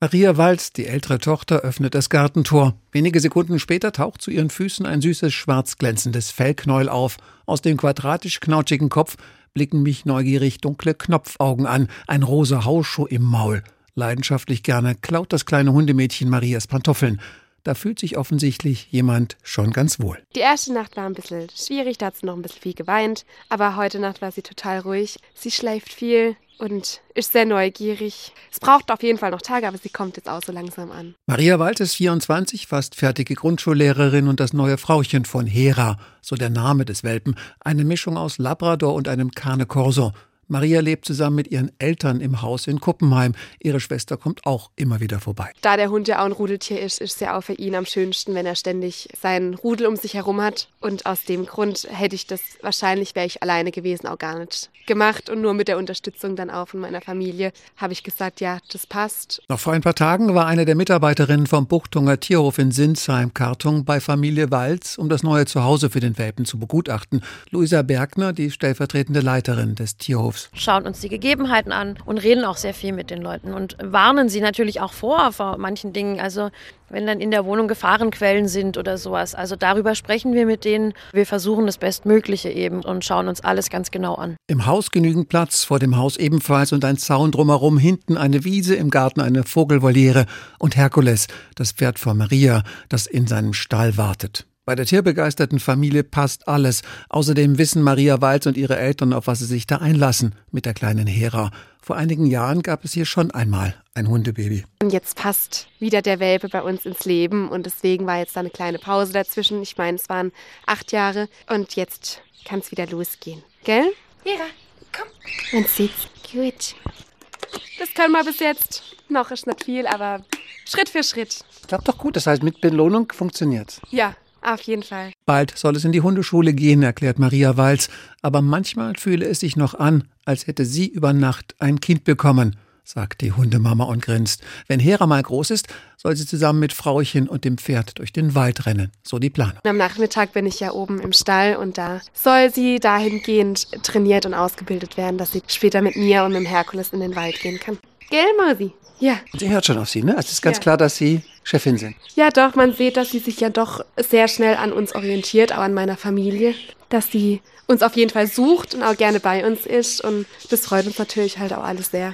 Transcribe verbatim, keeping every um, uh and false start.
Maria Walz, die ältere Tochter, öffnet das Gartentor. Wenige Sekunden später taucht zu ihren Füßen ein süßes, schwarz glänzendes Fellknäuel auf. Aus dem quadratisch knauschigen Kopf blicken mich neugierig dunkle Knopfaugen an, ein rosa Hausschuh im Maul. Leidenschaftlich gerne klaut das kleine Hundemädchen Marias Pantoffeln. Da fühlt sich offensichtlich jemand schon ganz wohl. Die erste Nacht war ein bisschen schwierig, da hat sie noch ein bisschen viel geweint. Aber heute Nacht war sie total ruhig. Sie schläft viel und ist sehr neugierig. Es braucht auf jeden Fall noch Tage, aber sie kommt jetzt auch so langsam an. Maria Walz ist vierundzwanzig, fast fertige Grundschullehrerin und das neue Frauchen von Hera, so der Name des Welpen. Eine Mischung aus Labrador und einem Cane Corso. Maria lebt zusammen mit ihren Eltern im Haus in Kuppenheim. Ihre Schwester kommt auch immer wieder vorbei. Da der Hund ja auch ein Rudeltier ist, ist es ja auch für ihn am schönsten, wenn er ständig seinen Rudel um sich herum hat. Und aus dem Grund hätte ich das, wahrscheinlich wäre ich alleine gewesen, auch gar nicht gemacht. Und nur mit der Unterstützung dann auch von meiner Familie habe ich gesagt, ja, das passt. Noch vor ein paar Tagen war eine der Mitarbeiterinnen vom Buchtunger Tierhof in Sinsheim-Kartung bei Familie Walz, um das neue Zuhause für den Welpen zu begutachten. Luisa Bergner, die stellvertretende Leiterin des Tierhofs. Schauen uns die Gegebenheiten an und reden auch sehr viel mit den Leuten und warnen sie natürlich auch vor, vor manchen Dingen. Also wenn dann in der Wohnung Gefahrenquellen sind oder sowas. Also darüber sprechen wir mit denen. Wir versuchen das Bestmögliche eben und schauen uns alles ganz genau an. Im Haus genügend Platz, vor dem Haus ebenfalls und ein Zaun drumherum, hinten eine Wiese, im Garten eine Vogelvoliere und Herkules, das Pferd von Maria, das in seinem Stall wartet. Bei der tierbegeisterten Familie passt alles. Außerdem wissen Maria Walz und ihre Eltern, auf was sie sich da einlassen mit der kleinen Hera. Vor einigen Jahren gab es hier schon einmal ein Hundebaby. Und jetzt passt wieder der Welpe bei uns ins Leben und deswegen war jetzt da eine kleine Pause dazwischen. Ich meine, es waren acht Jahre und jetzt kann es wieder losgehen. Gell? Hera, komm. Man sieht's. Gut. Das können wir bis jetzt. Noch ist nicht viel, aber Schritt für Schritt. Klappt doch gut, das heißt, mit Belohnung funktioniert's. Ja. Auf jeden Fall. Bald soll es in die Hundeschule gehen, erklärt Maria Walz. Aber manchmal fühle es sich noch an, als hätte sie über Nacht ein Kind bekommen, sagt die Hundemama und grinst. Wenn Hera mal groß ist, soll sie zusammen mit Frauchen und dem Pferd durch den Wald rennen. So die Planung. Am Nachmittag bin ich ja oben im Stall und da soll sie dahingehend trainiert und ausgebildet werden, dass sie später mit mir und mit dem Herkules in den Wald gehen kann. Gell, Mausi? Ja. Sie hört schon auf Sie, ne? Es ist ganz ja. klar, dass Sie Chefin sind. Ja, doch, man sieht, dass sie sich ja doch sehr schnell an uns orientiert, auch an meiner Familie. Dass sie uns auf jeden Fall sucht und auch gerne bei uns ist und das freut uns natürlich halt auch alles sehr.